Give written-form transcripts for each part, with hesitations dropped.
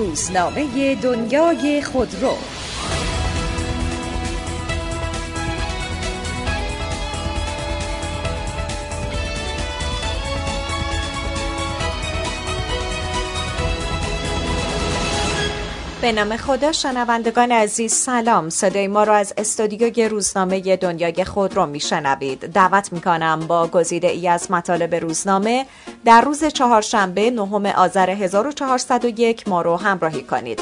روزنامه دنیای خودرو. به نام خدا. شنوندگان عزیز سلام. صدای ما را از استودیوی روزنامه دنیای خودرو میشنوید. دعوت میکنم با گزیده ای از مطالب روزنامه در روز چهارشنبه 9 آذر 1401 ما رو همراهی کنید.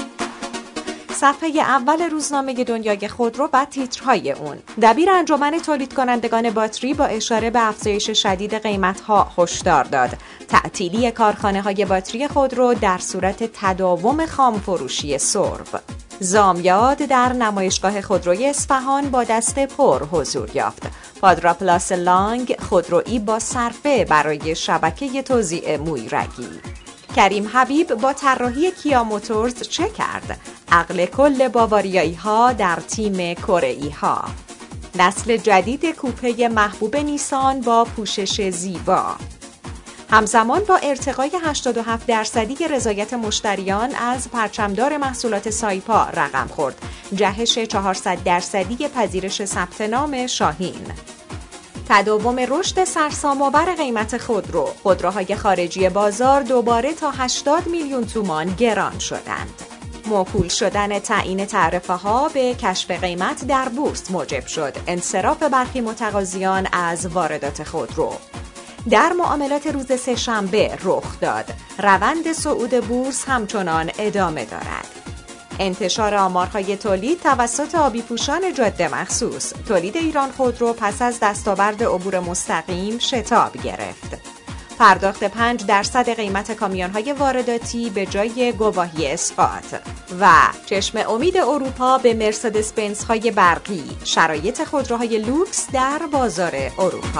صفحه اول روزنامه دنیای خودرو و تیترهای اون. دبیر انجمن تولید کنندگان باتری با اشاره به افزایش شدید قیمت‌ها هشدار داد. تعطیلی کارخانه‌های باتری خودرو در صورت تداوم خام فروشی سرو. زامیاد در نمایشگاه خودروی اصفهان با دست پر حضور یافت. پادرا پلاس لانگ خودرویی با صرفه برای شبکه توزیع مویرگی. کریم حبیب با طراحی کیا موتورز چه کرد؟ عقل کل باواریایی ها در تیم کره‌ای ها. نسل جدید کوپه محبوب نیسان با پوشش زیبا. همزمان با ارتقای 87% رضایت مشتریان از پرچمدار محصولات سایپا رقم خورد. جهش 400% پذیرش ثبت نام شاهین. تداوم رشد سرسام‌آور قیمت خودروهای خارجی بازار دوباره تا 80 میلیون تومان گران شدند. موکول شدن تعیین تعرفه‌ها به کشف قیمت در بورس موجب شد انصراف برخی متقاضیان از واردات خودرو. در معاملات روز سه‌شنبه رخ داد. روند صعود بورس همچنان ادامه دارد. انتشار آمارهای تولید توسط آبی‌پوشان جاده مخصوص. تولید ایران خودرو پس از دستاورد عبور مستقیم شتاب گرفت. پرداخت 5% قیمت کامیون‌های وارداتی به جای گواهی اسقاط. و چشم امید اروپا به مرسدس بنزهای برقی. شرایط خودروهای لوکس در بازار اروپا.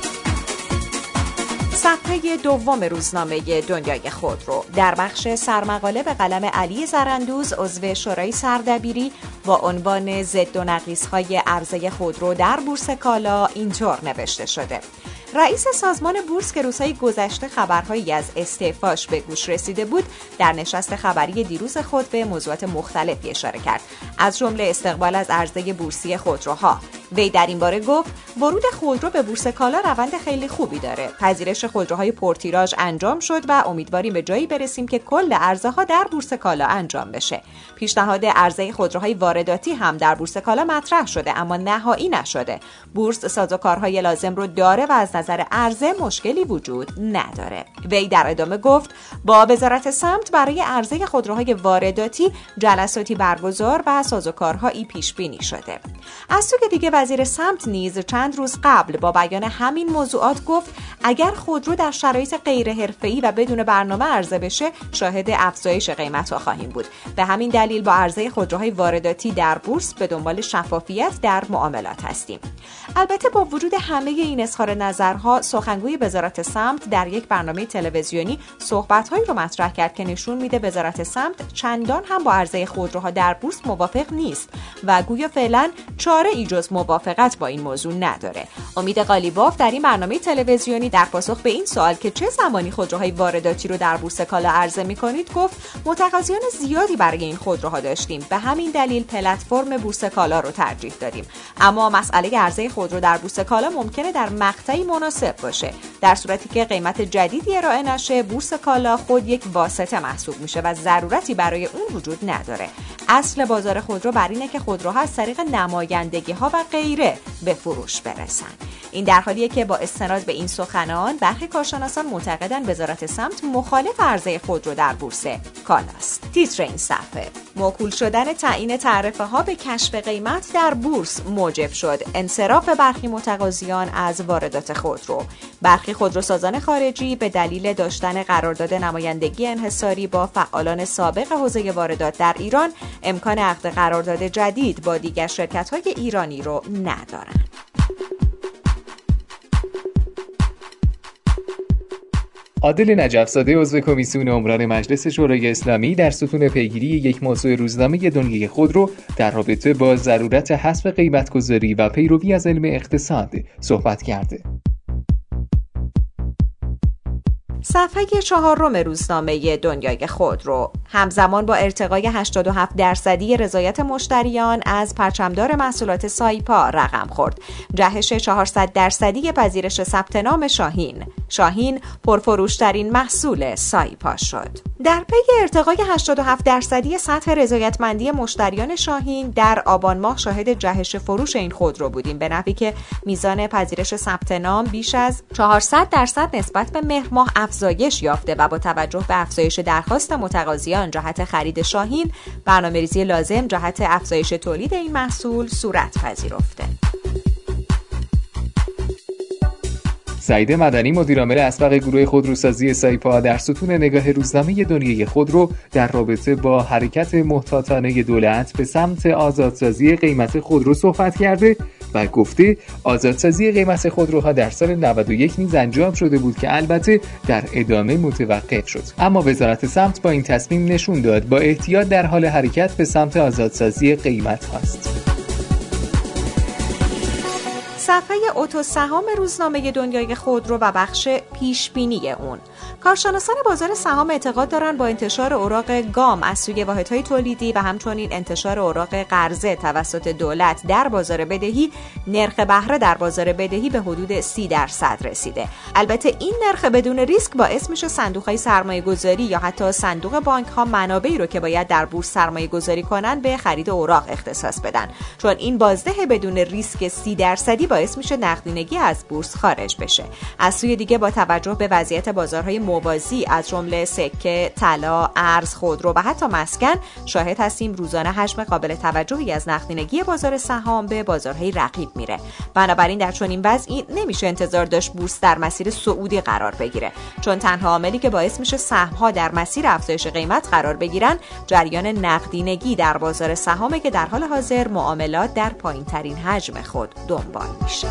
صفحه دوم روزنامه دنیای خودرو. در بخش سرمقاله به قلم علی زرندوز عضو شورای سردبیری با عنوان ضد و نقیص‌های عرضه خودرو در بورس کالا اینطور نوشته شده: رئیس سازمان بورس که روزهای گذشته خبرهایی از استعفاش به گوش رسیده بود، در نشست خبری دیروز خود به موضوعات مختلفی اشاره کرد، از جمله استقبال از عرضه بورسی خودروها. وی در این باره گفت ورود خودرو به بورس کالا روند خیلی خوبی داره. پذیرش خودروهای پرتیراژ انجام شد و امیدواریم به جایی برسیم که کل عرضه ها در بورس کالا انجام بشه. پیشنهاد عرضه خودروهای وارداتی هم در بورس کالا مطرح شده اما نهایی نشده. بورس سازوکارهای لازم رو داره و از نظر عرضه مشکلی وجود نداره. وی در ادامه گفت با وزارت سمت برای عرضه خودروهای وارداتی جلساتی برگزار و سازوکارهایی پیش بینی شده. از سوی دیگه وزیر سمت نیز چند روز قبل با بیان همین موضوعات گفت اگر خودرو در شرایط غیر حرفه‌ای و بدون برنامه عرضه بشه شاهد افزایش قیمت‌ها خواهیم بود. به همین دلیل با عرضه خودروهای وارداتی در بورس به دنبال شفافیت در معاملات هستیم. البته با وجود همه این اظهار نظرها، سخنگوی وزارت سمت در یک برنامه تلویزیونی صحبت‌هایی رو مطرح کرد که نشون میده وزارت سمت چندان هم با عرضه خودروها در بورس موافق نیست و گویا فعلا چاره ای جز موافقت با این موضوع نداره. امید قالیباف در این برنامه تلویزیونی در پاسخ به این سوال که چه زمانی خودروهای وارداتی رو در بورس کالا عرضه می‌کنید گفت متقاضیان زیادی برای این خودروها داشتیم، به همین دلیل پلتفرم بورس کالا رو ترجیح دادیم. اما مسئله عرضه خودرو در بورس کالا ممکنه در مقطعی مناسب باشه. در صورتی که قیمت جدیدی ارائه نشه، بورس کالا خود یک واسطه محسوب میشه و ضرورتی برای اون وجود نداره. اصل بازار خودرو بر اینه که خودروها از طریق نمایندگی‌ها و غیره به فروش برسن. این در حالیه که با استناد به این سخنان برخی کارشناسان معتقدند وزارت سمت مخالف عرضه خودرو در بورس کالاست. تیتر این صفحه: موکول شدن تعیین تعرفه‌ها به کشف قیمت در بورس موجب شد انصراف برخی متقاضیان از واردات خودرو. برخی خودروسازان خارجی به دلیل داشتن قرارداد نمایندگی انحصاری با فعالان سابق حوزه واردات در ایران امکان عقد قرارداد جدید با دیگر شرکت‌های ایرانی رو ندارند. عادل نجف‌زاده عضو کمیسیون عمران مجلس شورای اسلامی در ستون پیگیری یک موضوع روزنامه دنیای خودرو در رابطه با ضرورت حذف قیمت‌گذاری و پیروی از علم اقتصاد صحبت کرده. صفحه 4 روزنامه دنیای خودرو. همزمان با ارتقای 87% رضایت مشتریان از پرچمدار محصولات سایپا رقم خورد. جهش 400% پذیرش ثبت نام شاهین پرفروشترین محصول سایپا شد. در پی ارتقای 87% سطح رضایتمندی مشتریان شاهین در آبان ماه شاهد جهش فروش این خودرو بودیم، به نحوی که میزان پذیرش ثبت نام بیش از 400% نسبت به مهر ماه افزایش یافته و با توجه به افزایش درخواست متقاضیان جهت خرید شاهین، برنامه‌ریزی لازم جهت افزایش تولید این محصول صورت پذیرفته. سعید مدنی، مدیرعامل اسبق گروه خودروسازی سایپا، در ستون نگاه روزنامه دنیای خودرو در رابطه با حرکت محتاطانه دولت به سمت آزادسازی قیمت خودرو صحبت کرده و گفته آزادسازی قیمت خودروها در سال 91 نیز انجام شده بود که البته در ادامه متوقف شد، اما وزارت سمت با این تصمیم نشون داد با احتیاط در حال حرکت به سمت آزادسازی قیمت هاست. صفحه اتو سهام روزنامه دنیای خودرو و بخش پیشبینی اون. کارشناسان بازار سهام اعتقاد دارند با انتشار اوراق گام از سوی واحدهای تولیدی و همچنین انتشار اوراق قرضه توسط دولت در بازار بدهی، نرخ بهره در بازار بدهی به حدود 30% رسیده. البته این نرخ بدون ریسک باعث میشه صندوق‌های سرمایه‌گذاری یا حتی صندوق بانک‌ها منابعی رو که باید در بورس سرمایه‌گذاری کنن به خرید اوراق اختصاص بدن، چون این بازده بدون ریسک 30% باعث میشه نقدینگی از بورس خارج بشه. از سوی دیگه با توجه به وضعیت بازارهای موازی از جمله سکه، طلا، ارز، خودرو و حتی مسکن شاهد هستیم روزانه حجم قابل توجهی از نقدینگی بازار سهام به بازارهای رقیب میره. بنابراین در چنین وضعی نمیشه انتظار داشت بورس در مسیر صعودی قرار بگیره، چون تنها عاملی که باعث میشه سهم‌ها در مسیر افزایش قیمت قرار بگیرن جریان نقدینگی در بازار سهامه که در حال حاضر معاملات در پایین‌ترین حجم خود دنبال میشه.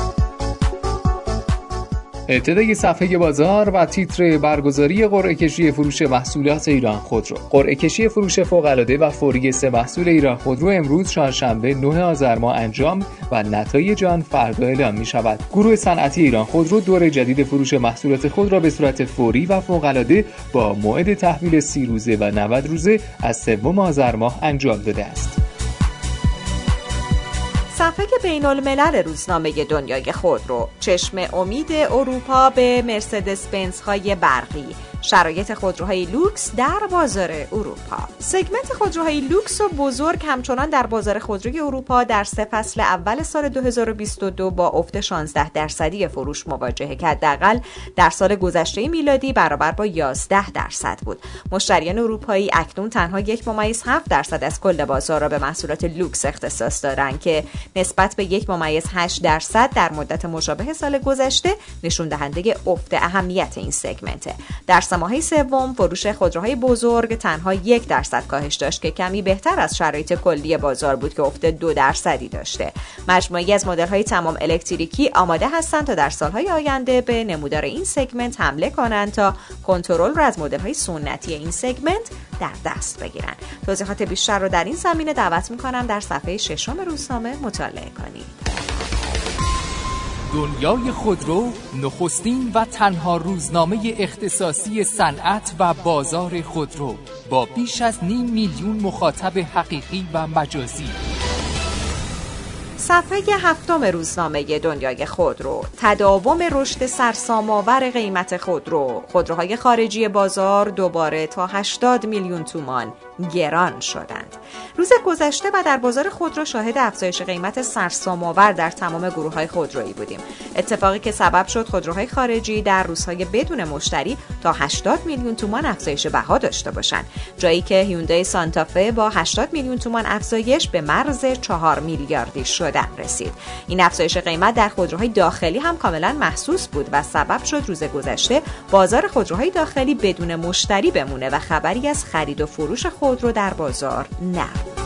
ابتدای صفحه بازار و تیتر برگزاری قرعه کشی فروش محصولات ایران خودرو. قرعه کشی فروش فوق‌العاده و فوری 3 محصول ایران خودرو امروز چهارشنبه 9 آذر ماه انجام و نتایج آن فردا اعلام می‌شود. گروه صنعتی ایران خودرو دور جدید فروش محصولات خود را به صورت فوری و فوق‌العاده با موعد تحویل 30 روزه و 90 روزه از 3 آذر ماه انجام داده است. صفحه بین‌الملل روزنامه دنیای خودرو. چشم امید اروپا به مرسدس بنزهای برقی. شرایط خودروهای لوکس در بازار اروپا. سگمنت خودروهای لوکس و بزرگ همچنان در بازار خودروی اروپا در 3 فصل اول سال 2022 با افت 16% فروش مواجهه که حداقل در سال گذشته میلادی برابر با 11% بود. مشتریان اروپایی اکنون تنها 1.7% از کل بازار را به محصولات لوکس اختصاص دارند که نسبت به 1.8% در مدت مشابه سال گذشته نشون دهنده افت اهمیت این سگمنته. در ماهی سوم فروش خودروهای بزرگ تنها 1% کاهش داشت که کمی بهتر از شرایط کلی بازار بود که افت 2% داشته. مجموعه‌ای از مدل‌های تمام الکتریکی آماده هستند تا در سال‌های آینده به نمودار این سگمنت حمله کنند تا کنترل را از مدل‌های سنتی این سگمنت در دست بگیرند. توضیحات بیشتر رو در این زمینه دعوت می‌کنم در صفحه 6 روزنامه مطالعه کنید. دنیای خودرو نخستین و تنها روزنامه اختصاصی صنعت و بازار خودرو با بیش از 500,000 مخاطب حقیقی و مجازی. صفحه 7 روزنامه دنیای خودرو. تداوم رشد سرسام‌آور قیمت خودرو. خودروهای خارجی بازار دوباره تا 80 میلیون تومان گران شدند. روز گذشته و در بازار خودرو شاهد افزایش قیمت سرسام‌آور در تمام گروه‌های خودرویی بودیم. اتفاقی که سبب شد خودروهای خارجی در روزهای بدون مشتری تا 80 میلیون تومان افزایش بها داشته باشند، جایی که هیوندای سانتافه با 80 میلیون تومان افزایش به مرز 4 میلیاردی شدن رسید. این افزایش قیمت در خودروهای داخلی هم کاملا محسوس بود و سبب شد روز گذشته بازار خودروهای داخلی بدون مشتری بمونه و خبری از خرید و فروش خودرو در بازار نبود.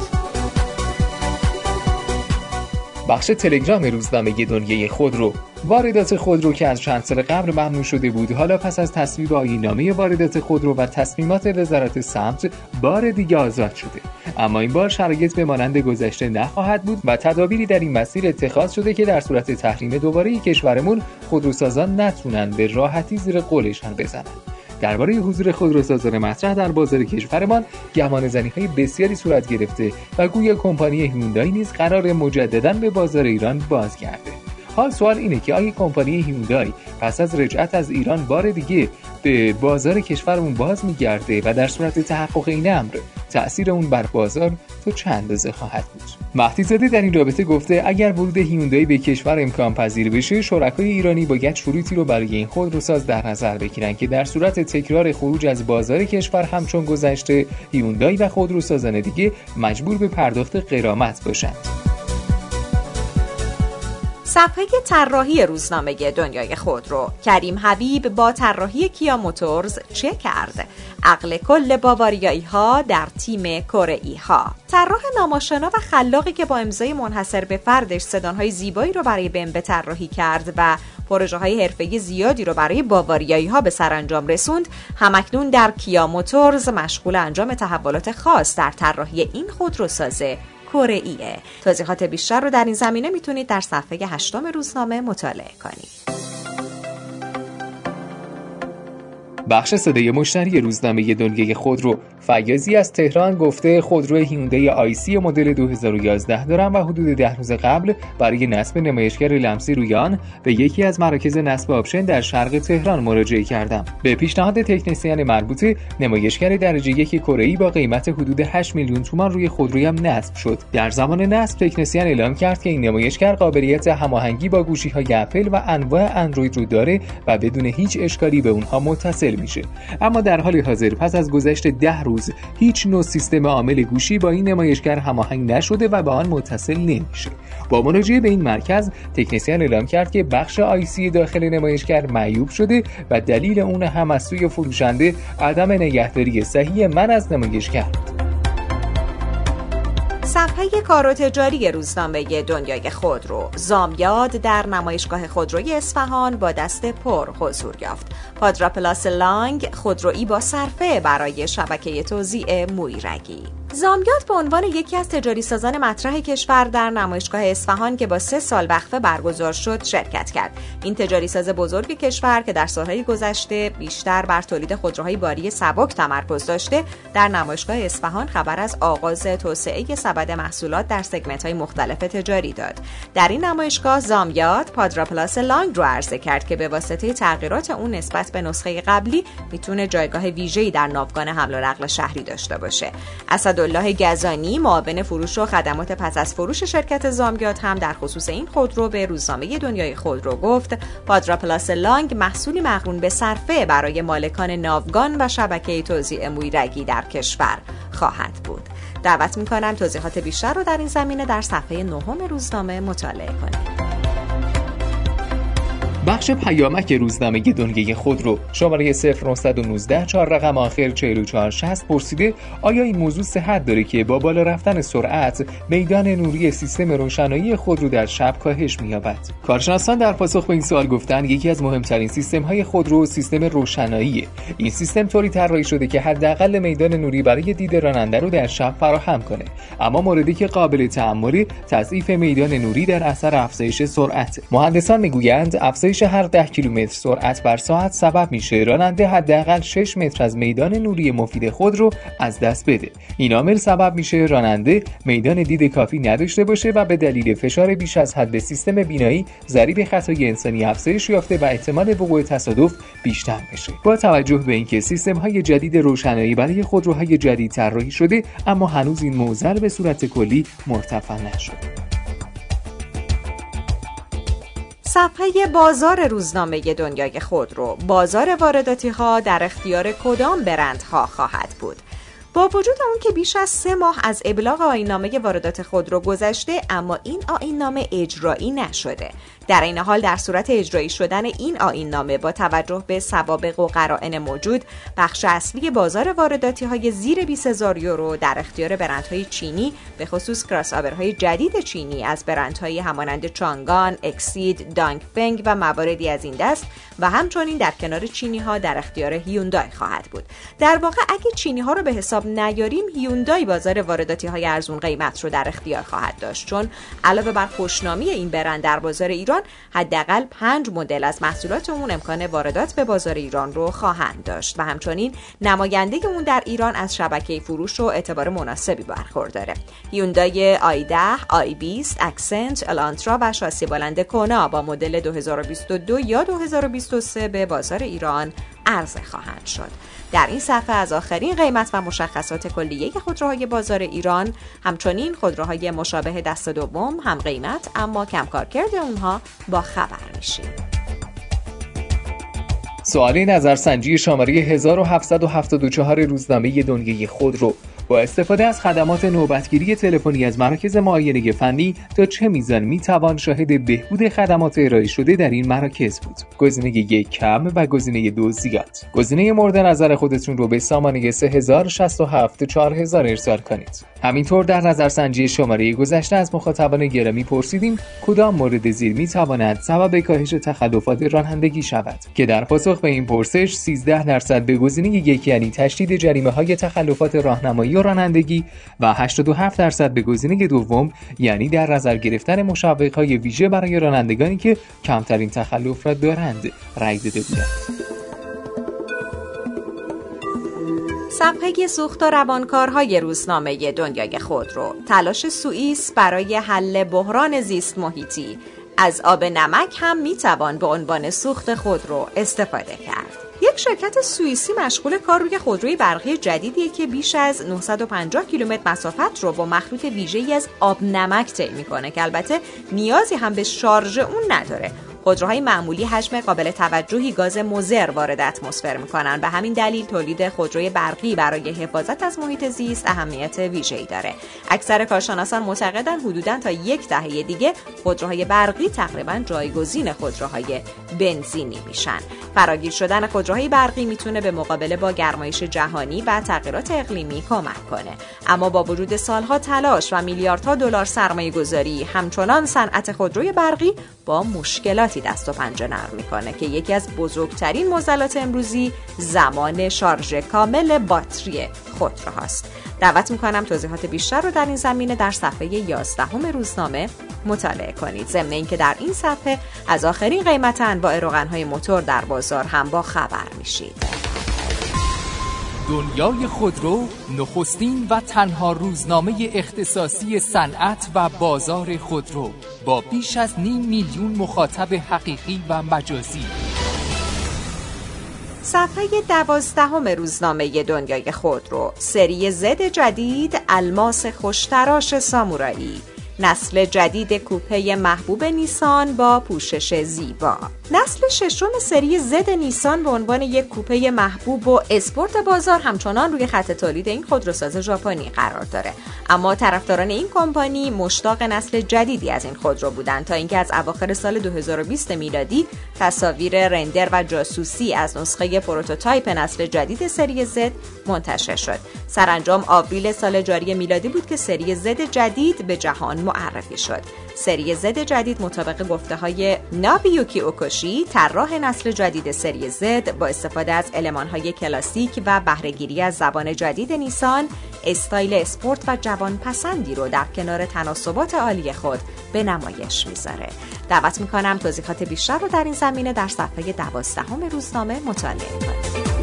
بخش تلگرام روزنامه دنیای خودرو. واردات خودرو که از چند سال قبل ممنوع شده بود، حالا پس از تصویب آیین‌نامه واردات خودرو و تصمیمات وزارت سمت بار دیگه آزاد شده. اما این بار شرایط به مانند گذشته نخواهد بود و تدابیری در این مسیر اتخاذ شده که در صورت تحریم دوباره کشورمون خودروسازان نتونن به راحتی زیر قولشان بزنن. درباره حضور خودروسازان مطرح در بازار کشورمان گمانه‌زنی‌های بسیاری صورت گرفته و گویا کمپانی هیوندای نیز قرار مجدداً به بازار ایران بازگرده. حال سوال اینه که آیا کمپانی هیوندای پس از رجعت از ایران بار دیگه به بازار کشورمون باز میگرده و در صورت تحقق این امر تأثیر اون بر بازار تا چه اندازه خواهد بود؟ مهدی زاده در این رابطه گفته اگر ورود هیوندای به کشور امکان پذیر بشه، شرکای ایرانی باید شروطی رو برای این خودروساز در نظر بگیرن که در صورت تکرار خروج از بازار کشور همچون گذشته، هیوندای و خودروسازان دیگه مجبور به پرداخت غرامت باشند. صفحه طراحی روزنامه دنیای خودرو. کریم حبیب با طراحی کیا موتورز چه کرد؟ عقل کل باواریایی ها در تیم کره‌ای ها. طراح ناماشنا و خلاقی که با امضای منحصر به فردش سدان‌های زیبایی رو برای BMW طراحی کرد و پروژه‌های حرفه‌ای زیادی رو برای باواریایی ها به سرانجام رسوند، همکنون در کیا موتورز مشغول انجام تحولات خاص در طراحی این خودروساز کره‌ایه. توضیحات بیشتر رو در این زمینه میتونید در صفحه 8 روزنامه مطالعه کنید. بخش صدای مشتری روزنامه دنیای خودرو فیاضی از تهران گفته خودرو هیوندای آیسی مدل 2011 دارم و حدود 10 روز قبل برای نصب نمایشگر لمسی روی آن به یکی از مراکز نصب آپشن در شرق تهران مراجعه کردم. به پیشنهاد تکنسین مربوطه نمایشگر درجه 1 کره‌ای با قیمت حدود 8 میلیون تومان روی خودرویم نصب شد. در زمان نصب تکنسین اعلام کرد که این نمایشگر قابلیت هماهنگی با گوشی‌های اپل و انواع اندروید رو داره و بدون هیچ اشکالی به اونها متصل میشه. اما در حال حاضر پس از گذشت 10 روز هیچ نوع سیستم عامل گوشی با این نمایشگر هماهنگ نشده و به آن متصل نمیشه. با مراجعه به این مرکز تکنسین اعلام کرد که بخش آیسی داخل نمایشگر معیوب شده و دلیل اون هم از سوی فروشنده عدم نگهداری صحیح من از نمایشگر. صفحه کار و تجاری روزنامه دنیای خودرو. زامیاد در نمایشگاه خودروی اصفهان با دست پر حضور یافت. پادرا پلاس لانگ خودرویی با صرفه برای شبکه توزیع مویرگی. زامیاد به عنوان یکی از تجاری سازان مطرح کشور در نمایشگاه اصفهان که با 3 سال وقفه برگزار شد شرکت کرد. این تجاری ساز بزرگ کشور که در سالهای گذشته بیشتر بر تولید خودروهای باری سبک تمرکز داشته، در نمایشگاه اصفهان خبر از آغاز توسعه سبد محصولات در سگمنت‌های مختلف تجاری داد. در این نمایشگاه زامیاد پادرا پلاس لانگ رو عرضه کرد که به واسطه تغییرات اون نسبت به نسخه قبلی میتونه جایگاه ویژه‌ای در ناوگان حمل و نقل شهری داشته باشه. اسدالله گزانی معاون فروش و خدمات پس از فروش شرکت زامیاد هم در خصوص این خودرو به روزنامه دنیای خودرو گفت پادرا پلاس لانگ محصولی مقرون به صرفه برای مالکان ناوگان و شبکه توزیع مویرگی در کشور خواهد بود. دعوت می‌کنم توضیحات بیشتر رو در این زمینه در صفحه 9 روزنامه مطالعه کنید. بخش پیامک روزنامه دنیای خودرو شماره 0919 4 رقم آخر 4460 پرسیده آیا این موضوع صحت داره که با بالا رفتن سرعت میدان نوری سیستم روشنایی خودرو در شب کاهش می‌یابد؟ کارشناسان در پاسخ به این سوال گفتند یکی از مهمترین سیستم‌های خودرو سیستم روشناییه. این سیستم طوری طراحی شده که حداقل میدان نوری برای دید راننده رو در شب فراهم کنه. اما موردی که قابل تأمل تضعیف میدان نوری در اثر افزایش سرعت. مهندسان میگویند افزایش هر 10 کیلومتر سرعت بر ساعت سبب میشه راننده حداقل 6 متر از میدان نوری مفید خود رو از دست بده. این عامل سبب میشه راننده میدان دید کافی نداشته باشه و به دلیل فشار بیش از حد به سیستم بینایی ضریب خطای انسانی افزایش یافته و احتمال وقوع تصادف بیشتر بشه. با توجه به اینکه سیستم‌های جدید روشنایی برای خودروهای جدید طراحی شده اما هنوز این معضل به صورت کلی مرتفع نشده. صفحه بازار روزنامه دنیای خودرو. بازار وارداتی ها در اختیار کدام برندها خواهد بود؟ با وجود اون که بیش از 3 ماه از ابلاغ آیین‌نامه واردات خودرو گذشته اما این آیین‌نامه اجرایی نشده. در این حال در صورت اجرایی شدن این آیین‌نامه با توجه به سوابق و قرائن موجود بخش اصلی بازار وارداتی های زیر 20000 یورو در اختیار برندهای چینی به خصوص کراس‌آورهای جدید چینی از برندهای همانند چانگان، اکسید، دانگفنگ و مواردی از این دست و همچنین در کنار چینی ها در اختیار هیوندای خواهد بود. در واقع اگه چینی ها رو به حساب نیاریم هیوندای بازار وارداتی های ارزون قیمت رو در اختیار خواهد داشت چون علاوه بر خوشنامی این برند در بازار ایران ایران حداقل 5 مدل از محصولات اون امکان واردات به بازار ایران رو خواهند داشت و همچنین نماینده اون در ایران از شبکه فروش و اعتبار مناسبی برخورداره. هیوندای i10، i20، اکسنت، الانترا و شاسی بلند کونا با مدل 2022 یا 2023 به بازار ایران عرضه خواهند شد. در این صفحه از آخرین قیمت و مشخصات کلیه خودروهای بازار ایران، همچنین خودروهای مشابه دست دوم هم قیمت اما کم کارکرد اونها با خبر میشیم. سوالی نظرسنجی شماره 1774 روزنامه دنیای خودرو: با استفاده از خدمات نوبتگیری تلفنی از مراکز معاینه فنی تا چه میزان میتوان شاهد بهبود خدمات ارائه شده در این مراکز بود؟ گزینه 1 کم و گزینه 2 زیاد. گزینه مورد نظر خودتون رو به سامانه 3067 4000 ارسال کنید. همینطور در نظرسنجی شماره گذشته از مخاطبان گرامی پرسیدیم کدام مورد زیر میتواند سبب کاهش تخلفات رانندگی شود که در پاسخ به این پرسش 13% به گزینه 1 یعنی تشدید جریمه‌های تخلفات راهنمایی و رانندگی و 87% به گزینه دوم یعنی در نظر گرفتن مشوق‌های ویژه برای رانندگانی که کمترین تخلف را دارند رأی داده بودند. صفحه سوخت و روانکارهای روزنامه دنیای خودرو: تلاش سوئیس برای حل بحران زیست محیطی. از آب نمک هم میتوان به عنوان سوخت خودرو استفاده کرد. یک شرکت سوئیسی مشغول کار روی خودروی برقی جدیدیه که بیش از 950 کیلومتر مسافت رو با مخلوط ویژه‌ای از آب نمک طی میکنه که البته نیازی هم به شارژ اون نداره. خودروهای معمولی حجم قابل توجهی گاز مضر وارد اتمسفر میکنن و همین دلیل تولید خودروی برقی برای حفاظت از محیط زیست اهمیت ویژه‌ای داره. اکثر کارشناسان معتقدن حدوداً تا 10 دهه دیگه خودروهای برقی تقریباً جایگزین خودروهای بنزینی میشن. فراگیر شدن خودروهای برقی میتونه به مقابله با گرمایش جهانی و تغییرات اقلیمی کمک کنه. اما با وجود سالها تلاش و میلیاردها دلار سرمایه‌گذاری، همچنان صنعت خودروی برقی با مشکلاتی دست و پنجه نرم میکنه که یکی از بزرگترین معضلات امروزی زمان شارژ کامل باتری خودروهاست. دعوت میکنم توضیحات بیشتر رو در این زمینه در صفحه 11 روزنامه مطالعه کنید. ضمن اینکه در این صفحه از آخرین قیمت انواع روغن‌های موتور در بازار هم با خبر میشید. دنیای خودرو نخستین و تنها روزنامه اختصاصی صنعت و بازار خودرو با بیش از 500,000 مخاطب حقیقی و مجازی. صفحه 12 روزنامه دنیای خودرو: سری زد جدید، الماس خوشتراش سامورایی. نسل جدید کوپه محبوب نیسان با پوشش زیبا. نسل ششم سری زد نیسان به عنوان یک کوپه محبوب و اسپورت بازار همچنان روی خط تولید این خودروساز ژاپنی قرار داره. اما طرفداران این کمپانی مشتاق نسل جدیدی از این خودرو بودند تا اینکه از اواخر سال 2020 میلادی تصاویر رندر و جاسوسی از نسخه پروتوتایپ نسل جدید سری زد منتشر شد. سرانجام آوریل سال جاری میلادی بود که سری زد جدید به جهان معرفی شد. سری زد جدید مطابق گفته‌های نابیوکی اوکوشی، طراح نسل جدید سری زد، با استفاده از المان‌های کلاسیک و بهره‌گیری از زبان جدید نیسان، استایل اسپورت و جوانپسندی رو در کنار تناسبات عالی خود به نمایش میذاره. دعوت میکنم توضیحات بیشتر رو در این زمینه در صفحه 12 روزنامه مطالعه کنید.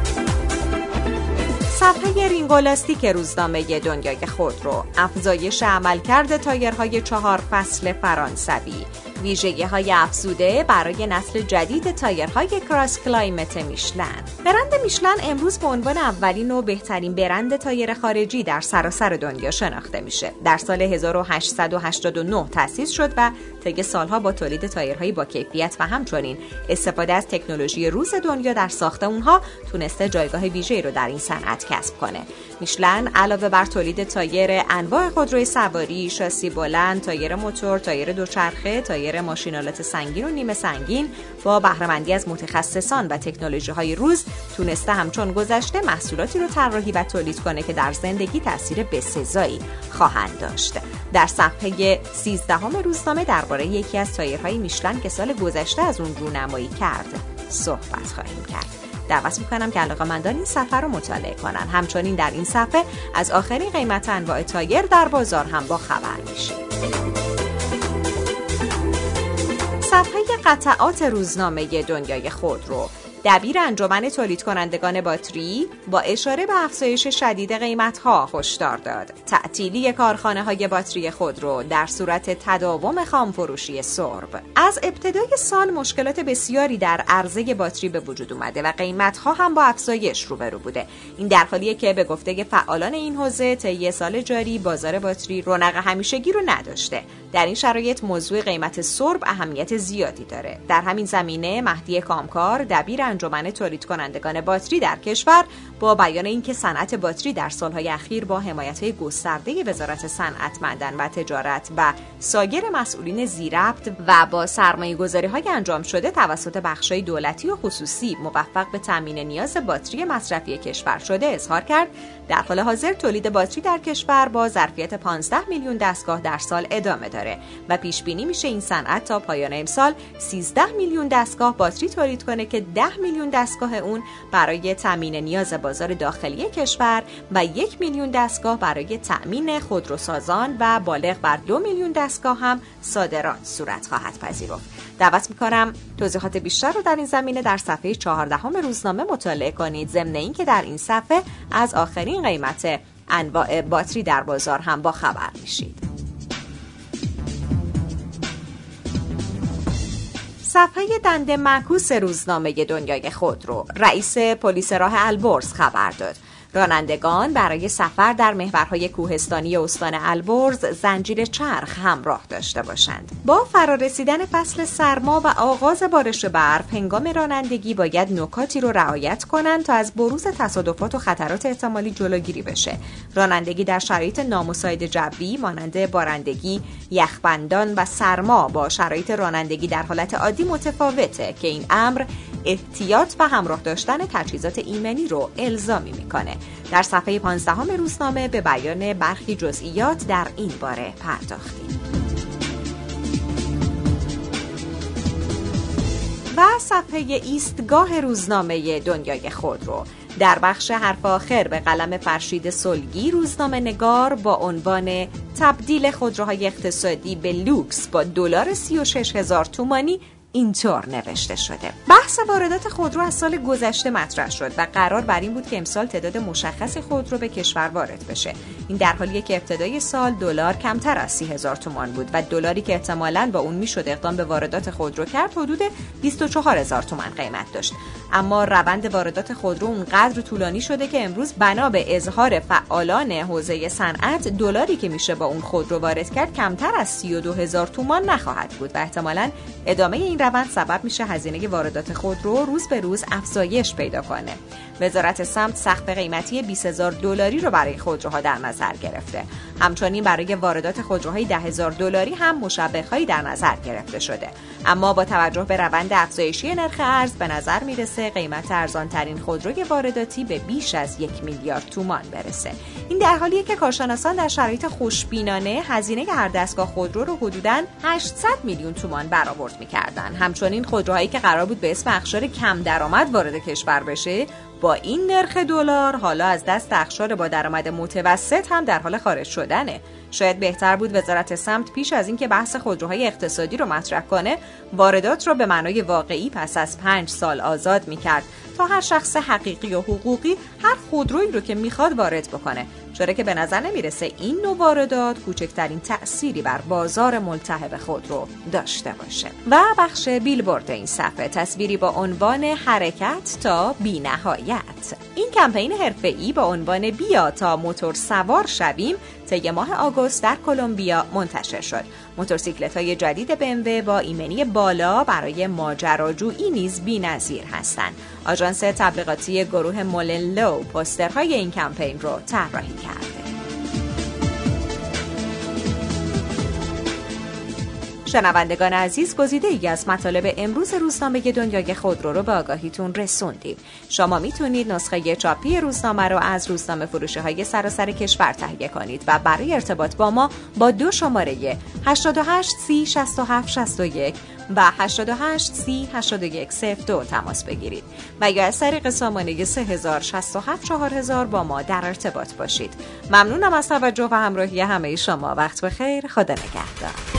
صفحه رینگولاستیک روزنامه دنیای خودرو: افزایش عملکرد تایرهای 4 فصل فرانسوی. ویژگی‌های افزوده برای نسل جدید تایرهای کراس کلایمت میشلن. برند میشلن امروز به عنوان اولین و بهترین برند تایر خارجی در سراسر دنیا شناخته میشه. در سال 1889 تأسیس شد و طی سالها با تولید تایرهای با کیفیت و همچنین استفاده از تکنولوژی روز دنیا در ساخت اونها تونسته جایگاه ویژه‌ای رو در این صنعت کسب کنه. میشلن علاوه بر تولید تایر انواع خودروی سواری، شاسی بلند، تایر موتور، تایر دوچرخه، تایر ماشینالات سنگین و نیمه سنگین، با بهره‌مندی از متخصصان و تکنولوژی‌های روز تونسته همچون گذشته محصولاتی رو طراحی و تولید کنه که در زندگی تأثیر بسزایی خواهند داشت. در صفحه 13 روزنامه درباره یکی از تایرهای میشلن که سال گذشته از اون رونمایی کرد صحبت خواهیم کرد. دعوت میکنم که علاقه‌مندان این صفحه رو مطالعه کنن. همچنین در این صفحه از آخرین قیمت انواع تایر در بازار هم با خبر میشید. قطعات روزنامه دنیای خودرو، دبیر انجمن تولید کنندگان باتری با اشاره به افزایش شدید قیمت‌ها هشدار داد. تعطیلی کارخانه‌های باتری خودرو در صورت تداوم خامفروشی سرب. از ابتدای سال مشکلات بسیاری در عرضه باتری به وجود اومده و قیمت‌ها هم با افزایش روبرو بوده. این در حالیه که به گفته فعالان این حوزه طی سال جاری بازار باتری رونق همیشگی رو نداشته. در این شرایط موضوع قیمت سرب اهمیت زیادی داره. در همین زمینه مهدی کامکار، دبیر انجمن تولید کنندگان باتری در کشور، با بیان اینکه صنعت باتری در سالهای اخیر با حمایت‌های گسترده وزارت صنعت، معدن و تجارت و سایر مسئولین ذی‌ربط و با سرمایه‌گذاری‌های انجام شده توسط بخش‌های دولتی و خصوصی موفق به تامین نیاز باتری مصرفی کشور شده، اظهار کرد در حال حاضر تولید باتری در کشور با ظرفیت 15 میلیون دستگاه در سال ادامه داره و پیش بینی میشه این صنعت تا پایان امسال 13 میلیون دستگاه باتری تولید کنه که 10 میلیون دستگاه اون برای تامین نیاز بازار داخلی کشور و 1 میلیون دستگاه برای تأمین خودروسازان و بالغ بر 2 میلیون دستگاه هم صادرات صورت خواهد پذیرفت. دعوت میکنم توضیحات بیشتر رو در این زمینه در صفحه 14 روزنامه مطالعه کنید، ضمن اینکه در این صفحه از آخرین قیمت انواع باتری در بازار هم با خبر میشید. صفحه دنده معکوس روزنامه دنیای خودرو، رئیس پلیس راه البرز خبر داد رانندگان برای سفر در محورهای کوهستانی استان البرز زنجیر چرخ همراه داشته باشند. با فرارسیدن فصل سرما و آغاز بارش برف، هنگام رانندگی باید نکاتی رو رعایت کنند تا از بروز تصادفات و خطرات احتمالی جلوگیری بشه. رانندگی در شرایط نامساعد جوی مانند بارندگی، یخبندان و سرما با شرایط رانندگی در حالت عادی متفاوته که این امر احتیاط و همراه داشتن تجهیزات ایمنی رو الزامی میکنه. در صفحه 15 روزنامه به بیان برخی جزئیات در این باره پرداختیم. و صفحه ایستگاه روزنامه دنیای خودرو، در بخش حرف آخر به قلم فرشید سلگی، روزنامه نگار با عنوان تبدیل خودروهای اقتصادی به لوکس با دلار 36,000 تومانی اینطور نوشته شده: بحث واردات خودرو از سال گذشته مطرح شد و قرار بر این بود که امسال تعداد مشخص خودرو به کشور وارد بشه. این در حالیه که ابتدای سال دلار کمتر از 30,000 تومان بود و دلاری که احتمالاً با اون میشد اقدام به واردات خودرو کرد حدود 24,000 تومان قیمت داشت. اما روند واردات خودرو اونقدر طولانی شده که امروز بنا به اظهار فعالان حوزه صنعت، دلاری که میشه با اون خودرو وارد کرد کمتر از 32,000 تومان نخواهد بود و احتمالاً ادامه این روند سبب میشه هزینه واردات خودرو روز به روز افزایش پیدا کنه. وزارت سمت سقف قیمتی 20,000 دلاری رو برای خودروها در نظر گرفته. همچنین برای واردات خودروهای 10,000 دلاری هم مشبههایی در نظر گرفته شده. اما با توجه به روند افزایشی نرخ ارز به نظر میرسه قیمت ارزانترین خودروی وارداتی به بیش از 1 میلیارد تومان برسه. این در حالیه که کارشناسان در شرایط خوشبینانه هزینه هر دستگاه خودرو رو حدوداً 800 میلیون تومان برآورد می‌کردن. همچنین خودروهایی که قرار بود به اسم اقشار کم درآمد وارد کشور بشه، با این نرخ دلار حالا از دست اقشار با درآمد متوسط هم در حال خارج شدنه. شاید بهتر بود وزارت سمت پیش از اینکه بحث خودروهای اقتصادی رو مطرح کنه، واردات رو به معنای واقعی پس از 5 سال آزاد می‌کرد تا هر شخص حقیقی و حقوقی هر خودرویی رو که میخواد وارد بکنه، چرا که به نظر نمیرسه این نوع واردات کوچکترین تأثیری بر بازار ملتهب خودرو داشته باشه. و بخش بیلبورد این صفحه تصویری با عنوان حرکت تا بی‌نهایت. این کمپین حرفه‌ای با عنوان بیا تا موتور سوار شویم طی ماه آگوست در کلمبیا منتشر شد. موتورسیکلت‌های جدید BMW با ایمنی بالا برای ماجراجویی نیز بی‌نظیر هستند. آژانس تبلیغاتی گروه مولنلو پوسترهای این کمپین رو طراحی کرده. شنوندگان عزیز، گزیده‌ای از مطالب امروز روزنامه دنیای خودرو رو به آگاهیتون رسوندیم. شما میتونید نسخه چاپی روزنامه رو از روزنامه فروشی‌های سراسر کشور تهیه کنید و برای ارتباط با ما با 2 شماره 88 30 67 61 و 88 30 81 02 تماس بگیرید و یا از طریق سامانه 3067 4000 با ما در ارتباط باشید. ممنونم از توجه و همراهی همه شما. وقت بخیر. خدا نگهدار.